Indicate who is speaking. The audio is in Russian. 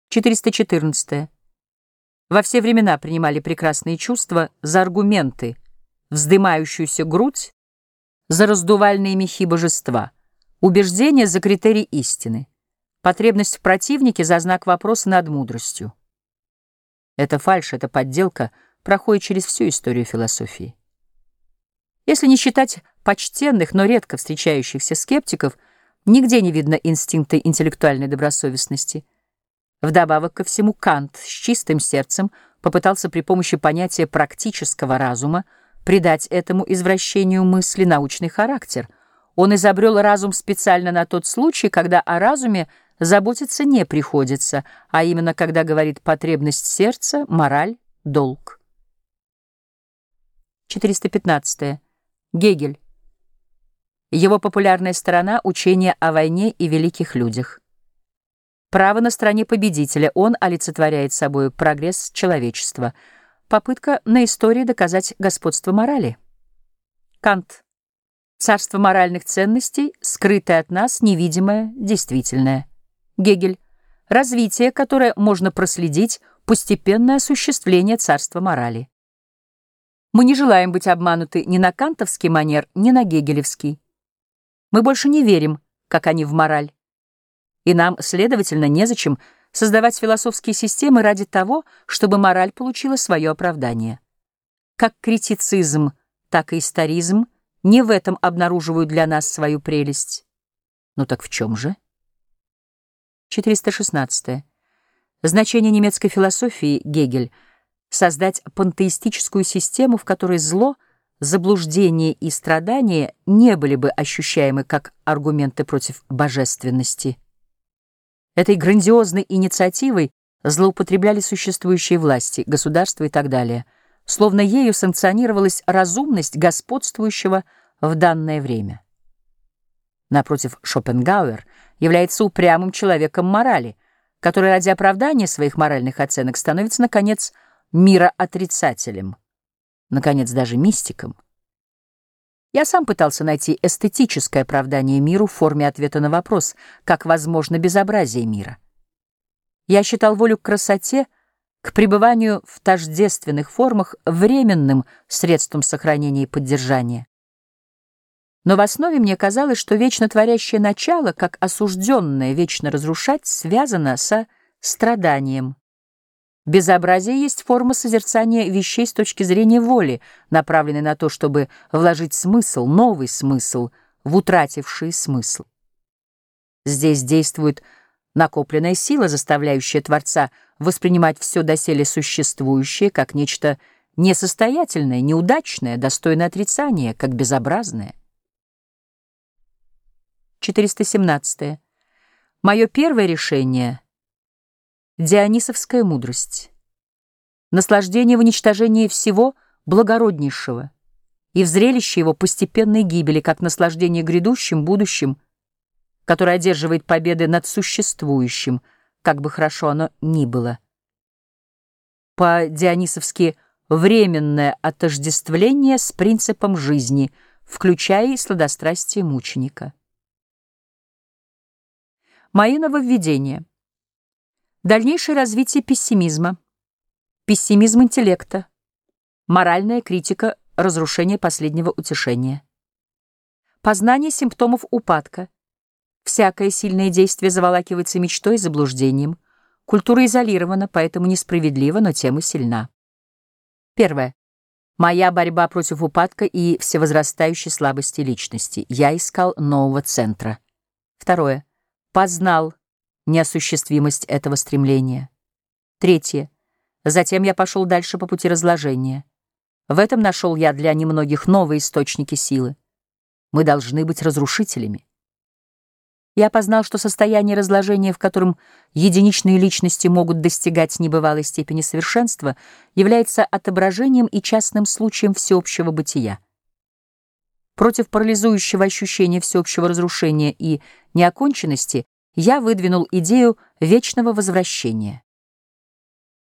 Speaker 1: 414. Во все времена принимали прекрасные чувства за аргументы, вздымающуюся грудь за раздувальные мехи божества, убеждение за критерий истины, потребность в противнике за знак вопроса над мудростью. Эта фальшь, эта подделка проходит через всю историю философии. Если не считать почтенных, но редко встречающихся скептиков, нигде не видно инстинкта интеллектуальной добросовестности. Вдобавок ко всему, Кант с чистым сердцем попытался при помощи понятия практического разума придать этому извращению мысли научный характер. Он изобрел разум специально на тот случай, когда о разуме заботиться не приходится, а именно когда говорит потребность сердца, мораль, долг. 415. Гегель. Его популярная сторона — учение о войне и великих людях. Право на стороне победителя. Он олицетворяет собой прогресс человечества. Попытка на истории доказать господство морали. Кант. Царство моральных ценностей, скрытое от нас, невидимое, действительное. Гегель. Развитие, которое можно проследить, постепенное осуществление царства морали. Мы не желаем быть обмануты ни на кантовский манер, ни на гегелевский. Мы больше не верим, как они, в мораль. И нам, следовательно, незачем создавать философские системы ради того, чтобы мораль получила свое оправдание. Как критицизм, так и историзм не в этом обнаруживают для нас свою прелесть. Ну так в чем же? 416. Значение немецкой философии, Гегель, создать пантеистическую систему, в которой зло, заблуждение и страдания не были бы ощущаемы как аргументы против божественности. Этой грандиозной инициативой злоупотребляли существующие власти, государства и так далее, словно ею санкционировалась разумность господствующего в данное время. Напротив, Шопенгауэр является упрямым человеком морали, который ради оправдания своих моральных оценок становится, наконец, мироотрицателем, наконец, даже мистиком. Я сам пытался найти эстетическое оправдание миру в форме ответа на вопрос, как возможно безобразие мира. Я считал волю к красоте, к пребыванию в тождественных формах временным средством сохранения и поддержания. Но в основе мне казалось, что вечно творящее начало, как осужденное вечно разрушать, связано со страданием. Безобразие есть форма созерцания вещей с точки зрения воли, направленной на то, чтобы вложить смысл, новый смысл, в утративший смысл. Здесь действует накопленная сила, заставляющая Творца воспринимать все доселе существующее как нечто несостоятельное, неудачное, достойное отрицания, как безобразное. 417. Мое первое решение — Дионисовская мудрость. Наслаждение в уничтожении всего благороднейшего и в зрелище его постепенной гибели, как наслаждение грядущим, будущим, которое одерживает победы над существующим, как бы хорошо оно ни было. По-дионисовски временное отождествление с принципом жизни, включая и сладострастие мученика. Мои нововведения. Дальнейшее развитие пессимизма, пессимизм интеллекта, моральная критика разрушения последнего утешения, познание симптомов упадка, всякое сильное действие заволакивается мечтой и заблуждением, культура изолирована, поэтому несправедлива, но тем и сильна. Первое. Моя борьба против упадка и всевозрастающей слабости личности. Я искал нового центра. Второе. Познал неосуществимость этого стремления. Третье. Затем я пошел дальше по пути разложения. В этом нашел я для немногих новые источники силы. Мы должны быть разрушителями. Я познал, что состояние разложения, в котором единичные личности могут достигать небывалой степени совершенства, является отображением и частным случаем всеобщего бытия. Против парализующего ощущения всеобщего разрушения и неоконченности я выдвинул идею вечного возвращения.